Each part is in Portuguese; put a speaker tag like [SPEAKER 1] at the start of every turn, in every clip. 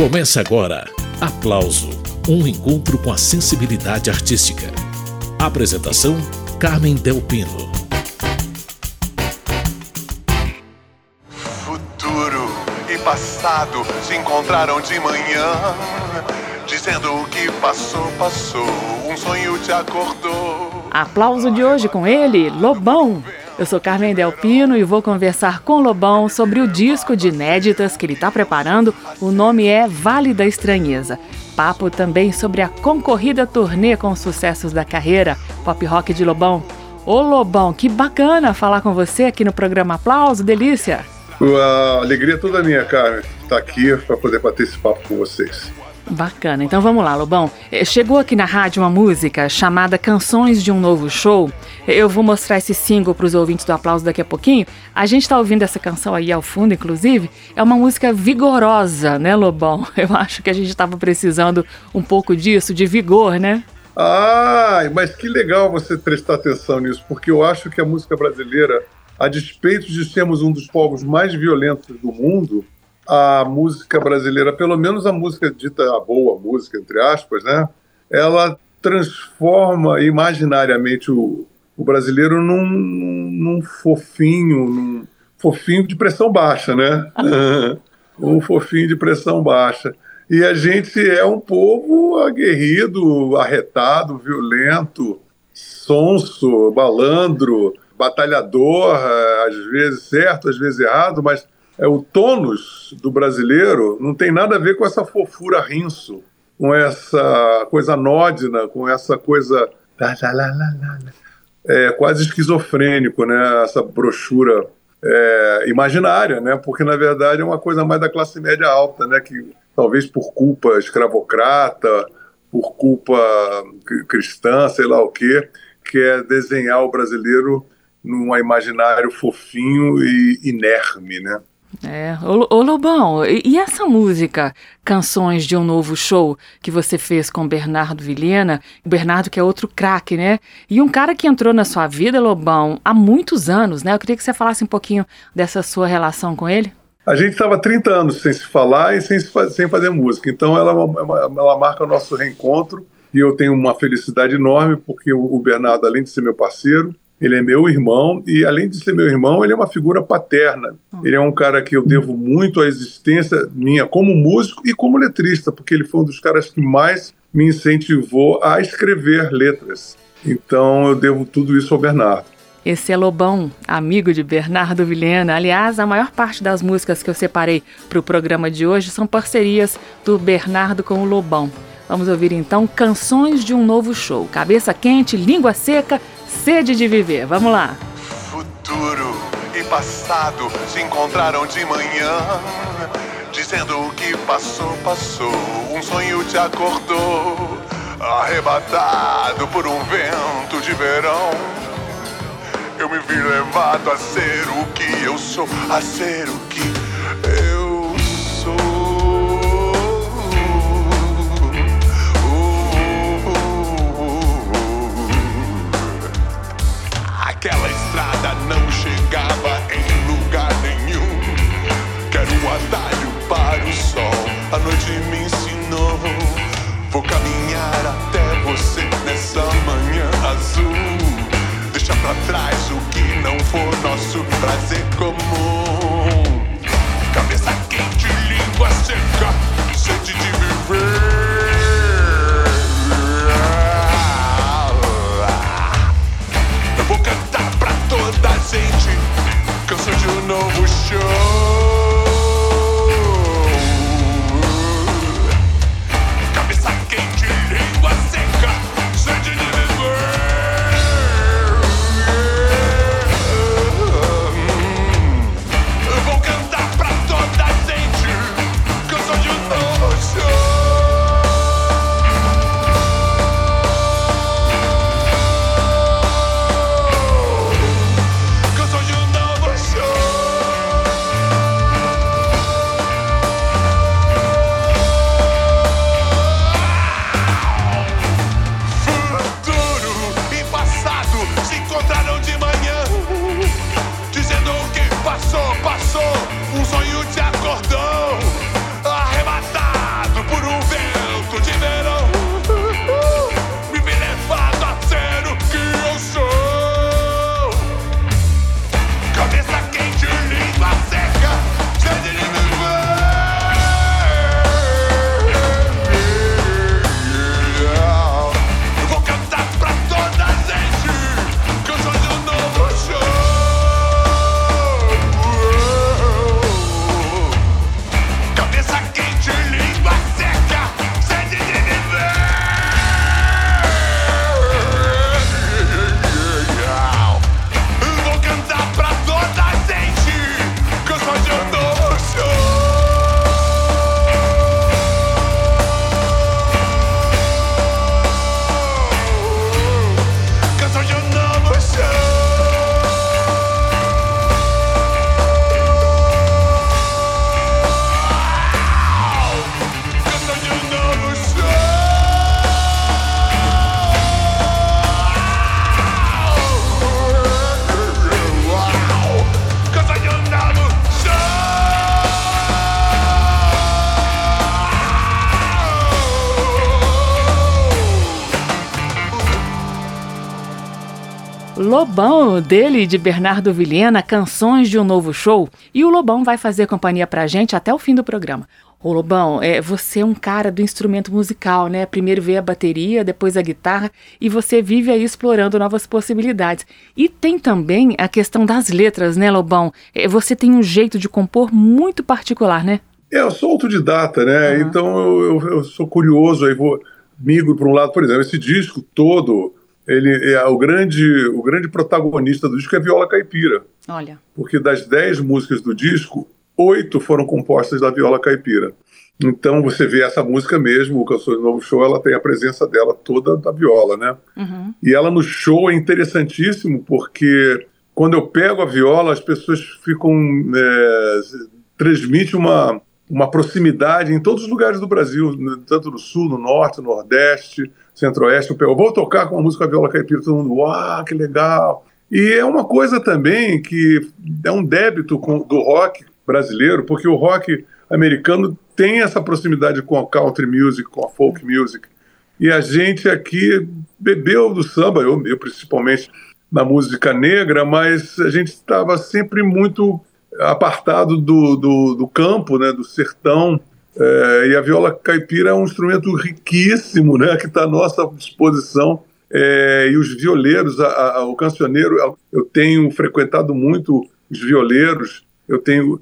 [SPEAKER 1] Começa agora, Aplauso, um encontro com a sensibilidade artística. Apresentação, Carmen Del Pino.
[SPEAKER 2] Futuro e passado se encontraram de manhã, dizendo o que passou, passou, um sonho te acordou.
[SPEAKER 3] Aplauso de hoje com ele, Lobão. Eu sou Carmen Del Pino e vou conversar com o Lobão sobre o disco de inéditas que ele está preparando. O nome é Vale da Estranheza. Papo também sobre a concorrida turnê com os sucessos da carreira pop rock de Lobão. Ô Lobão, que bacana falar com você aqui no programa Aplauso, delícia!
[SPEAKER 4] A alegria toda minha, Carmen, estar aqui para poder bater esse papo com vocês.
[SPEAKER 3] Bacana, então vamos lá, Lobão. Chegou aqui na rádio uma música chamada Canções de um Novo Show. Eu vou mostrar esse single para os ouvintes do Aplauso daqui a pouquinho. A gente está ouvindo essa canção aí ao fundo, inclusive. É uma música vigorosa, né, Lobão? Eu acho que a gente estava precisando um pouco disso, de vigor, né?
[SPEAKER 4] Ah, mas que legal você prestar atenção nisso, porque eu acho que a música brasileira, a despeito de sermos um dos povos mais violentos do mundo, a música brasileira, pelo menos a música dita a boa música, entre aspas, né? Ela transforma imaginariamente o brasileiro num fofinho de pressão baixa, né? Um fofinho de pressão baixa. E a gente é um povo aguerrido, arretado, violento, sonso, malandro, batalhador, às vezes certo, às vezes errado, mas o tônus do brasileiro não tem nada a ver com essa fofura rinço, com essa coisa anódina, com essa coisa quase esquizofrênico, né? Essa brochura imaginária, né? Porque na verdade é uma coisa mais da classe média alta, né? Que talvez por culpa escravocrata, por culpa cristã, sei lá o quê, quer desenhar o brasileiro num imaginário fofinho e inerme, né?
[SPEAKER 3] Ô Lobão, e essa música, Canções de um Novo Show, que você fez com Bernardo Vilhena, o Bernardo que é outro craque, né? E um cara que entrou na sua vida, Lobão, há muitos anos, né? Eu queria que você falasse um pouquinho dessa sua relação com ele.
[SPEAKER 4] A gente estava 30 anos sem se falar e sem fazer música, então ela marca o nosso reencontro e eu tenho uma felicidade enorme porque o Bernardo, além de ser meu parceiro, ele é meu irmão e, além de ser meu irmão, ele é uma figura paterna. Ele é um cara que eu devo muito à existência minha como músico e como letrista, porque ele foi um dos caras que mais me incentivou a escrever letras. Então, eu devo tudo isso ao Bernardo.
[SPEAKER 3] Esse é Lobão, amigo de Bernardo Vilhena. Aliás, a maior parte das músicas que eu separei para o programa de hoje são parcerias do Bernardo com o Lobão. Vamos ouvir então Canções de um Novo Show. Cabeça quente, língua seca, sede de viver. Vamos lá.
[SPEAKER 2] Futuro e passado se encontraram de manhã, dizendo o que passou, passou, um sonho te acordou, arrebatado por um vento de verão. Eu me vi levado a ser o que eu sou, a ser o que eu sou. Aquela estrada não chegava em lugar nenhum. Quero um atalho para o sol, a noite me ensinou. Vou caminhar até você nessa manhã azul. Deixa pra trás o que não for nosso prazer comum. Cabeça
[SPEAKER 3] Lobão, dele e de Bernardo Vilhena, Canções de um Novo Show. E o Lobão vai fazer companhia pra gente até o fim do programa. Ô Lobão, você é um cara do instrumento musical, né? Primeiro veio a bateria, depois a guitarra, e você vive aí explorando novas possibilidades. E tem também a questão das letras, né, Lobão? Você tem um jeito de compor muito particular, né?
[SPEAKER 4] Eu sou autodidata, né? Uhum. Então eu sou curioso, aí migro para um lado. Por exemplo, esse disco todo, ele é o grande protagonista do disco é a viola caipira.
[SPEAKER 3] Olha.
[SPEAKER 4] Porque das 10 músicas do disco, 8 foram compostas da viola caipira. Então você vê essa música mesmo, o Canções do Novo Show, ela tem a presença dela toda da viola, né?
[SPEAKER 3] Uhum.
[SPEAKER 4] E ela no show é interessantíssimo, porque quando eu pego a viola, as pessoas transmite uma proximidade em todos os lugares do Brasil, tanto no Sul, no Norte, no Nordeste, Centro-Oeste. Eu vou tocar com a música viola caipira, todo mundo, uau, que legal! E é uma coisa também que é um débito do rock brasileiro, porque o rock americano tem essa proximidade com a country music, com a folk music. E a gente aqui bebeu do samba, eu principalmente na música negra, mas a gente estava sempre muito apartado do campo, né, do sertão. E a viola caipira é um instrumento riquíssimo, né, que está à nossa disposição. E os violeiros, o cancioneiro, eu tenho frequentado muito os violeiros. Eu tenho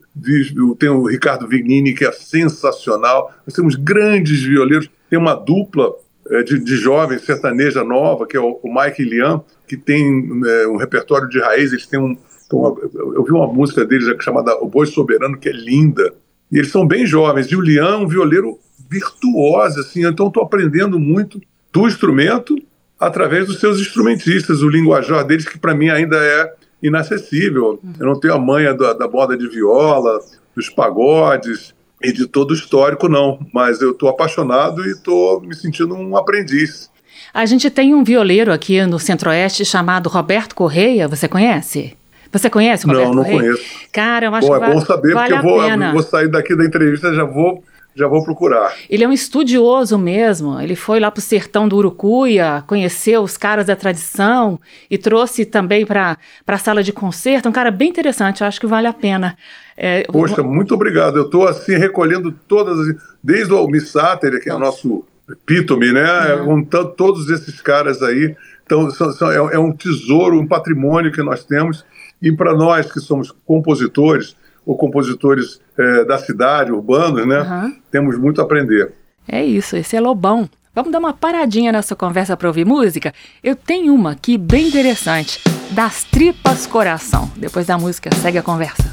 [SPEAKER 4] o Ricardo Vignini, que é sensacional. Nós temos grandes violeiros. Tem uma dupla de jovens, sertaneja nova, que é o Mike e Liam, que tem um repertório de raiz. Eles têm eu vi uma música deles chamada O Boi Soberano, que é linda. E eles são bem jovens. E o Liam é um violeiro virtuoso, assim. Então estou aprendendo muito do instrumento através dos seus instrumentistas, o linguajar deles, que para mim ainda é inacessível. Eu não tenho a manha da moda de viola, dos pagodes e de todo o histórico, não. Mas eu estou apaixonado e estou me sentindo um aprendiz.
[SPEAKER 3] A gente tem um violeiro aqui no Centro-Oeste chamado Roberto Correia. Você conhece? Você conhece o Roberto Correia?
[SPEAKER 4] Não conheço.
[SPEAKER 3] Cara, eu acho que
[SPEAKER 4] é bom saber,
[SPEAKER 3] vale
[SPEAKER 4] porque eu vou sair daqui da entrevista e já vou procurar.
[SPEAKER 3] Ele é um estudioso mesmo. Ele foi lá pro sertão do Urucuia, conheceu os caras da tradição e trouxe também para a sala de concerto. Um cara bem interessante, eu acho que vale a pena.
[SPEAKER 4] Poxa, muito obrigado. Eu estou assim recolhendo desde o Almir Sater, que é o nosso epítome, né? Contando todos esses caras aí. Então é um tesouro, um patrimônio que nós temos. E para nós que somos compositores, ou compositores da cidade, urbanos, né? Temos muito a aprender.
[SPEAKER 3] É isso, esse é Lobão. Vamos dar uma paradinha nessa conversa para ouvir música? Eu tenho uma aqui bem interessante, Das Tripas Coração. Depois da música, segue a conversa.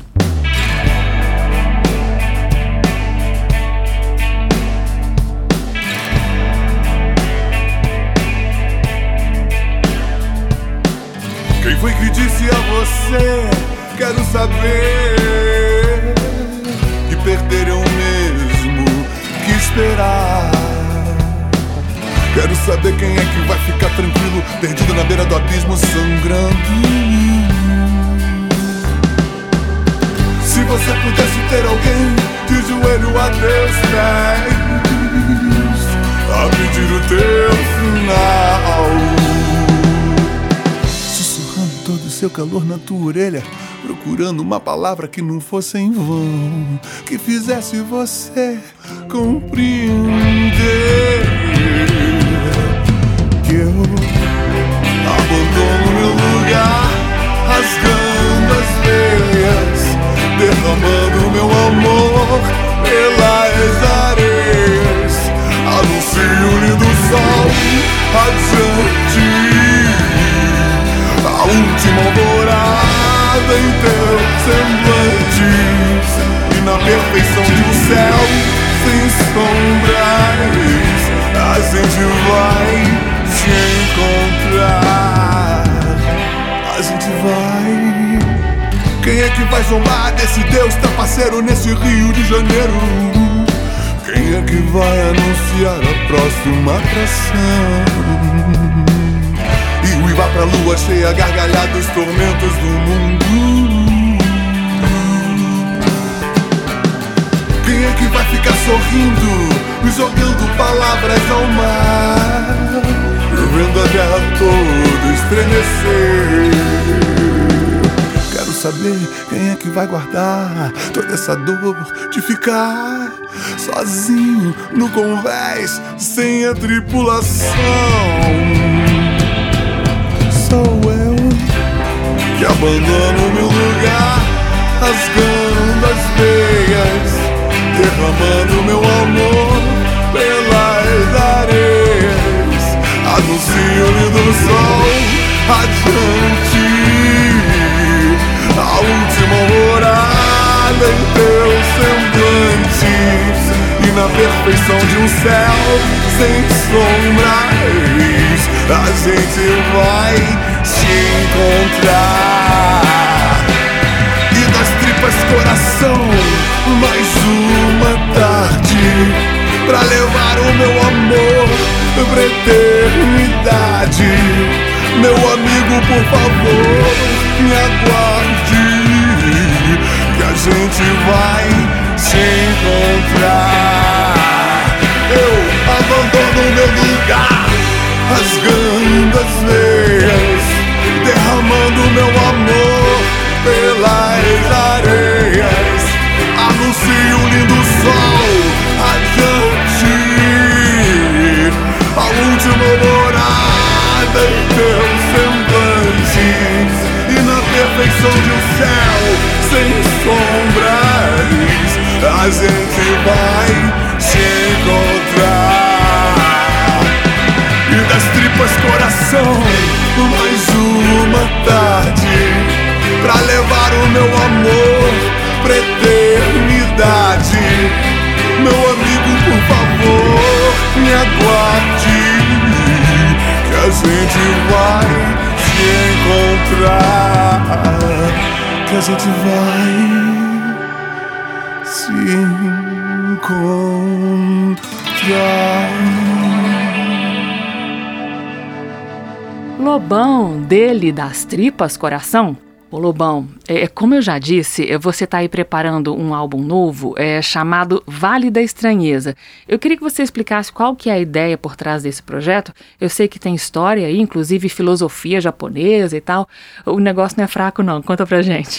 [SPEAKER 2] Quem foi que disse a você? Quero saber que perderam mesmo que esperar. Quero saber quem é que vai ficar tranquilo, perdido na beira do abismo, sangrando. Se você pudesse ter alguém de joelho a teus pés, a pedir o teu final, todo o seu calor na tua orelha, procurando uma palavra que não fosse em vão, que fizesse você compreender que eu abandono meu lugar, rasgando as veias, derramando meu amor pelas areias, anuncio o lindo sol radiante, a última alvorada em teus semblantes, e na perfeição de um céu sem sombras, a gente vai se encontrar. A gente vai. Quem é que vai zombar desse Deus trapaceiro nesse Rio de Janeiro? Quem é que vai anunciar a próxima atração? E uivar pra lua cheia, gargalhar dos tormentos do mundo. Quem é que vai ficar sorrindo, jogando palavras ao mar? vendo a terra toda estremecer. Quero saber quem é que vai guardar toda essa dor de ficar sozinho no convés, sem a tripulação. Sou eu que abandono meu lugar, rasgando as veias, derramando meu amor pelas areias. Anuncio o lindo sol radiante, a última morada em teu semblante, e na perfeição de um céu sem sombras a gente vai se encontrar. E das tripas coração, mais uma tarde pra levar o meu amor pra eternidade. Meu amigo, por favor, me aguarde, que a gente vai se encontrar. Eu abandono meu lugar, rasgando as veias, derramando meu amor pelas areias. Anuncio o lindo sol radiante, a última morada em teu semblante, e na perfeição de um céu sem sombras a gente vai se encontrar. E das tripas coração, mais uma tarde pra levar o meu amor pra eternidade. Meu amigo, por favor, me aguarde, que a gente vai se encontrar, que a gente vai se encontrar.
[SPEAKER 3] Lobão, dele, das tripas, coração? Ô Lobão, como eu já disse, você está aí preparando um álbum novo chamado Vale da Estranheza. Eu queria que você explicasse qual que é a ideia por trás desse projeto. Eu sei que tem história aí, inclusive filosofia japonesa e tal. O negócio não é fraco não, conta pra gente.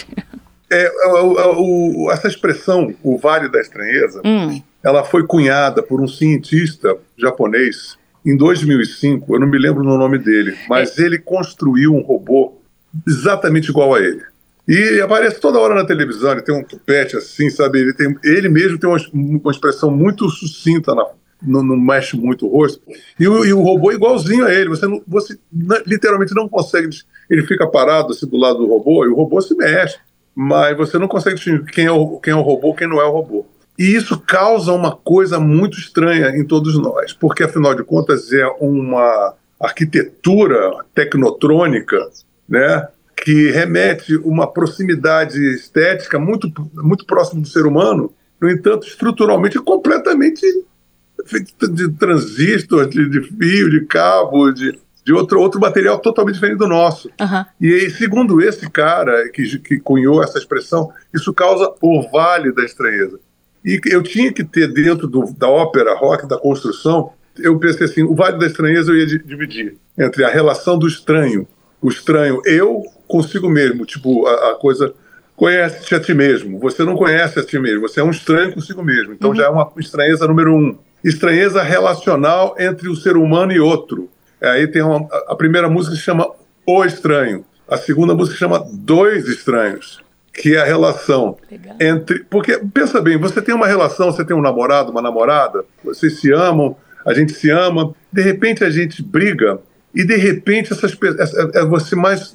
[SPEAKER 4] Essa expressão, o Vale da Estranheza, ela foi cunhada por um cientista japonês em 2005, eu não me lembro no nome dele, mas ele construiu um robô exatamente igual a ele. E aparece toda hora na televisão, ele tem um tupete assim, sabe? Ele mesmo tem uma expressão muito sucinta, não mexe muito o rosto. E o robô é igualzinho a ele, você literalmente não consegue, ele fica parado assim do lado do robô e o robô se mexe, mas você não consegue distinguir quem é o robô, quem não é o robô. E isso causa uma coisa muito estranha em todos nós, porque afinal de contas é uma arquitetura tecnotrônica, né, que remete uma proximidade estética muito, muito próxima do ser humano, no entanto, estruturalmente completamente feito de transistor, de fio, de cabo, de outro material totalmente diferente do nosso.
[SPEAKER 3] Uhum.
[SPEAKER 4] E aí, segundo esse cara que cunhou essa expressão, isso causa o Vale da Estranheza. E eu tinha que ter dentro da ópera rock, da construção, eu pensei assim, o Vale da Estranheza eu ia dividir entre a relação do estranho, o estranho eu consigo mesmo, tipo a coisa, conhece-te a ti mesmo, você não conhece a ti mesmo, você é um estranho consigo mesmo, então já é uma estranheza número 1. Estranheza relacional entre o ser humano e outro. Aí tem a primeira música que se chama O Estranho, a segunda música se chama Dois Estranhos, que é a relação entre... Porque, pensa bem, você tem uma relação, você tem um namorado, uma namorada, vocês se amam, a gente se ama, de repente a gente briga, e de repente você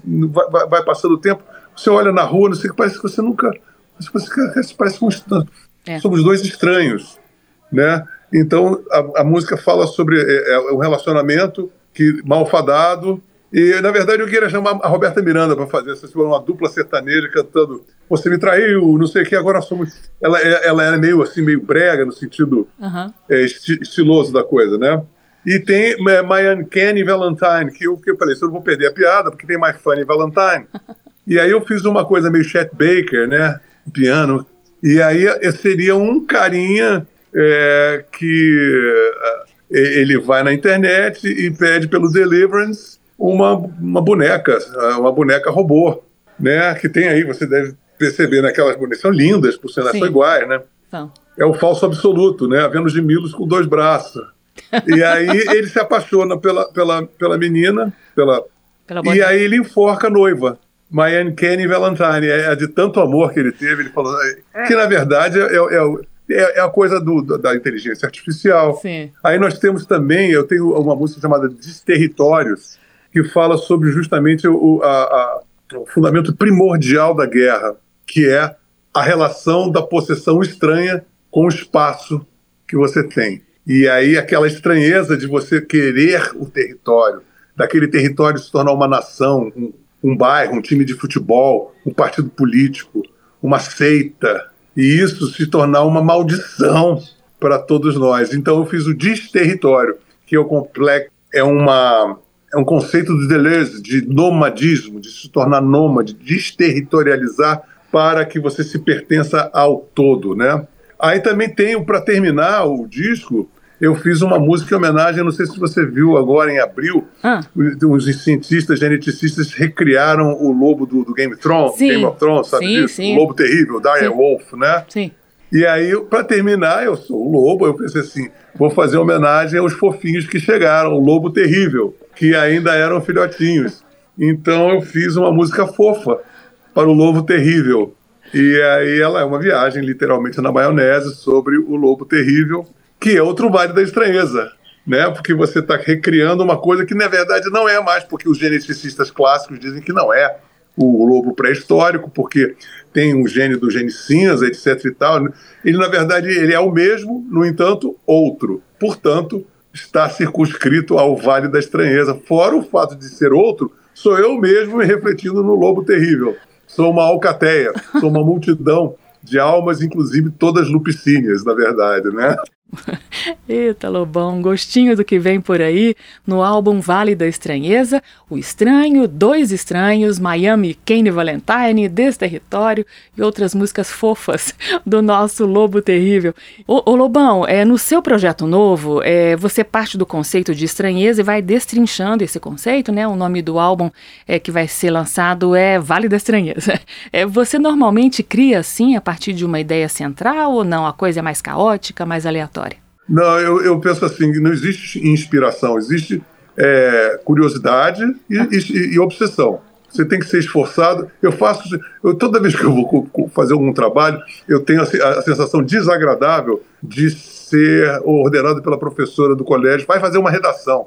[SPEAKER 4] vai passando o tempo, você olha na rua, não sei, parece que você nunca... Parece que somos dois estranhos, né? Então, a música fala sobre um relacionamento malfadado. E, na verdade, eu queria chamar a Roberta Miranda para fazer uma dupla sertaneja cantando Você Me Traiu, não sei o que, agora somos... Ela é meio assim, meio brega, no sentido estiloso da coisa, né? E tem My Uncanny Valentine, que eu falei, eu não vou perder a piada, porque tem My Funny Valentine. E aí eu fiz uma coisa meio Chet Baker, né? Piano. E aí seria um carinha que ele vai na internet e pede pelo Deliverance uma boneca robô, né? Que tem aí, você deve perceber, naquelas bonecas, são lindas, por sinal, são iguais, né?
[SPEAKER 3] Então.
[SPEAKER 4] É o falso absoluto, né? A Vênus de Milos com 2 braços. E aí ele se apaixona pela menina, e aí ele enforca a noiva, My Uncanny Valentine. É de tanto amor que ele teve, ele falou que na verdade é a coisa da inteligência artificial.
[SPEAKER 3] Sim.
[SPEAKER 4] Aí nós temos também, eu tenho uma música chamada Desterritórios, que fala sobre justamente o fundamento primordial da guerra, que é a relação da possessão estranha com o espaço que você tem. E aí aquela estranheza de você querer o território, daquele território se tornar uma nação, um bairro, um time de futebol, um partido político, uma seita, e isso se tornar uma maldição para todos nós. Então eu fiz o Desterritório, que é um conceito de Deleuze, de nomadismo, de se tornar nômade, desterritorializar para que você se pertença ao todo, né? Aí também tenho, para terminar o disco, eu fiz uma música em homenagem, não sei se você viu agora em abril, os cientistas, geneticistas recriaram o lobo do Game of Thrones, sabe disso? O lobo terrível, Dire Wolf, né?
[SPEAKER 3] Sim.
[SPEAKER 4] E aí, para terminar, eu sou o lobo, eu pensei assim, vou fazer homenagem aos fofinhos que chegaram, o lobo terrível, que ainda eram filhotinhos. Então eu fiz uma música fofa para o lobo terrível. E aí ela é uma viagem, literalmente, na maionese sobre o lobo terrível, que é outro Vale da Estranheza, né? Porque você está recriando uma coisa que, na verdade, não é mais, porque os geneticistas clássicos dizem que não é o lobo pré-histórico, porque tem um gene do gene cinza, etc. e tal. Ele, na verdade, ele é o mesmo, no entanto, outro. Portanto, está circunscrito ao Vale da Estranheza. Fora o fato de ser outro, sou eu mesmo me refletindo no lobo terrível. Sou uma alcateia, sou uma multidão de almas, inclusive todas lupicíneas, na verdade, né?
[SPEAKER 3] Eita, Lobão, gostinho do que vem por aí no álbum Vale da Estranheza, O Estranho, Dois Estranhos, Miami Uncanny Valentine, Desterritório e outras músicas fofas do nosso Lobo Terrível. Ô Lobão, no seu projeto novo, você parte do conceito de estranheza e vai destrinchando esse conceito, né? O nome do álbum que vai ser lançado é Vale da Estranheza. Você normalmente cria assim a partir de uma ideia central ou não? A coisa é mais caótica, mais aleatória?
[SPEAKER 4] Não, eu penso assim, não existe inspiração, existe curiosidade e obsessão. Você tem que ser esforçado. Toda vez que eu vou fazer algum trabalho, eu tenho a sensação desagradável de ser ordenado pela professora do colégio, vai fazer uma redação.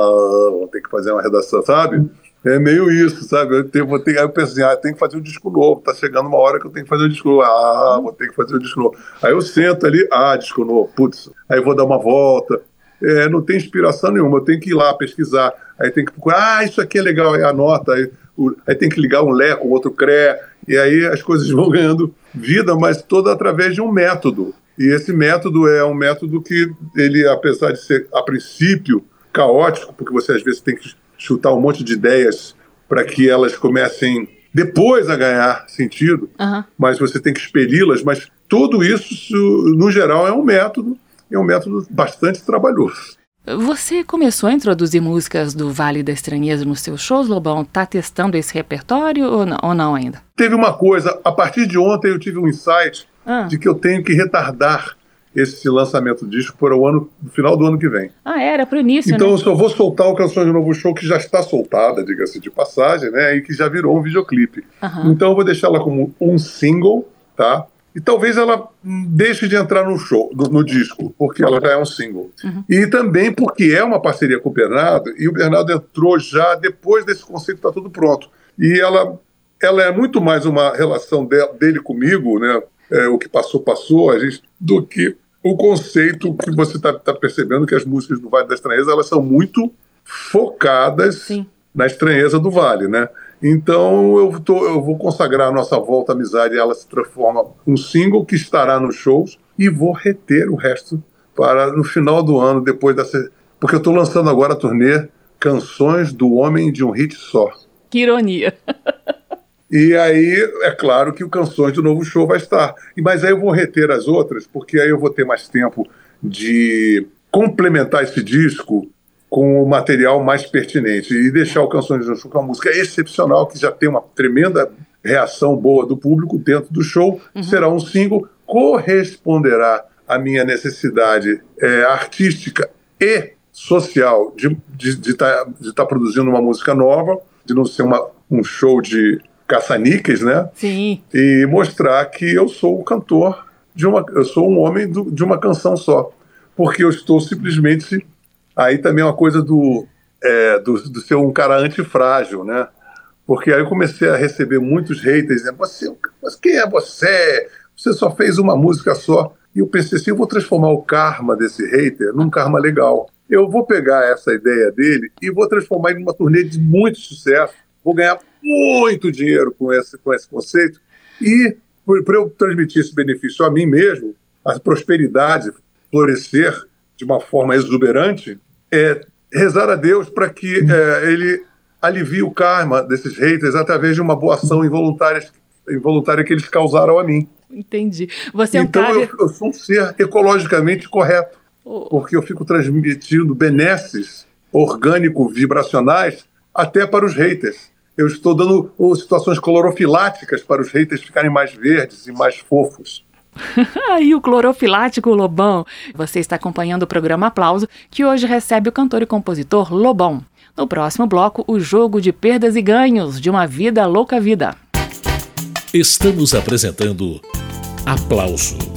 [SPEAKER 4] Vou ter que fazer uma redação, sabe? É meio isso, sabe? Aí eu penso assim, tem que fazer um disco novo, tá chegando uma hora que eu tenho que fazer um disco novo. Vou ter que fazer um disco novo. Aí eu sento ali, disco novo, putz, aí eu vou dar uma volta. Não tem inspiração nenhuma, eu tenho que ir lá pesquisar, aí tem que procurar, isso aqui é legal, aí anota, aí tem que ligar um Lé com outro CRE, e aí as coisas vão ganhando vida, mas toda através de um método. E esse método é um método que ele, apesar de ser, a princípio, caótico, porque você às vezes tem que chutar um monte de ideias para que elas comecem depois a ganhar sentido, mas você tem que expeli-las, mas tudo isso, no geral, é um método bastante trabalhoso.
[SPEAKER 3] Você começou a introduzir músicas do Vale da Estranheza nos seus shows, Lobão? Tá testando esse repertório ou não ainda?
[SPEAKER 4] Teve uma coisa, a partir de ontem eu tive um insight de que eu tenho que retardar esse lançamento do disco para no final do ano que vem.
[SPEAKER 3] Era para o início,
[SPEAKER 4] então,
[SPEAKER 3] né?
[SPEAKER 4] Eu só vou soltar o Canções do Novo Show, que já está soltada, diga-se de passagem, né? E que já virou um videoclipe. Então eu vou deixar ela como um single, tá? E talvez ela deixe de entrar no show, no disco, porque ela já é um single. E também porque é uma parceria com o Bernardo, e o Bernardo entrou já depois desse conceito estar tudo pronto. E ela é muito mais uma relação dele comigo, né? O que passou, do que o conceito que você está percebendo, que as músicas do Vale da Estranheza, elas são muito focadas na estranheza do Vale, né? Então eu vou consagrar a nossa volta à amizade, ela se transforma um single que estará nos shows, e vou reter o resto para no final do ano, depois porque eu estou lançando agora a turnê Canções do Homem de um Hit Só.
[SPEAKER 3] Que ironia!
[SPEAKER 4] E aí, é claro que o Canções do Novo Show vai estar. Mas aí eu vou reter as outras, porque aí eu vou ter mais tempo de complementar esse disco com o material mais pertinente e deixar o Canções de um Show, que é uma música excepcional, que já tem uma tremenda reação boa do público dentro do show, será um single, corresponderá à minha necessidade artística e social de estar produzindo uma música nova, de não ser um show de caça-níqueis, né?
[SPEAKER 3] Sim.
[SPEAKER 4] E mostrar que eu sou o cantor, eu sou um homem de uma canção só. Porque eu estou simplesmente... Aí também é uma coisa do ser um cara antifrágil, né? Porque aí eu comecei a receber muitos haters, né? Mas quem é você? Você só fez uma música só. E eu pensei assim, eu vou transformar o karma desse hater num karma legal. Eu vou pegar essa ideia dele e vou transformar em uma turnê de muito sucesso. Vou ganhar muito dinheiro com esse conceito. E para eu transmitir esse benefício a mim mesmo, a prosperidade, florescer de uma forma exuberante, rezar a Deus para que ele alivie o karma desses haters através de uma boa ação involuntária que eles causaram a mim.
[SPEAKER 3] Entendi. Você
[SPEAKER 4] então eu sou um ser ecologicamente correto, porque eu fico transmitindo benesses orgânico-vibracionais até para os haters. Eu estou dando situações clorofiláticas para os haters ficarem mais verdes e mais fofos.
[SPEAKER 3] E o clorofilático Lobão. Você está acompanhando o programa Aplauso, que hoje recebe o cantor e compositor Lobão. No próximo bloco, o jogo de perdas e ganhos de uma vida louca vida.
[SPEAKER 1] Estamos apresentando Aplauso.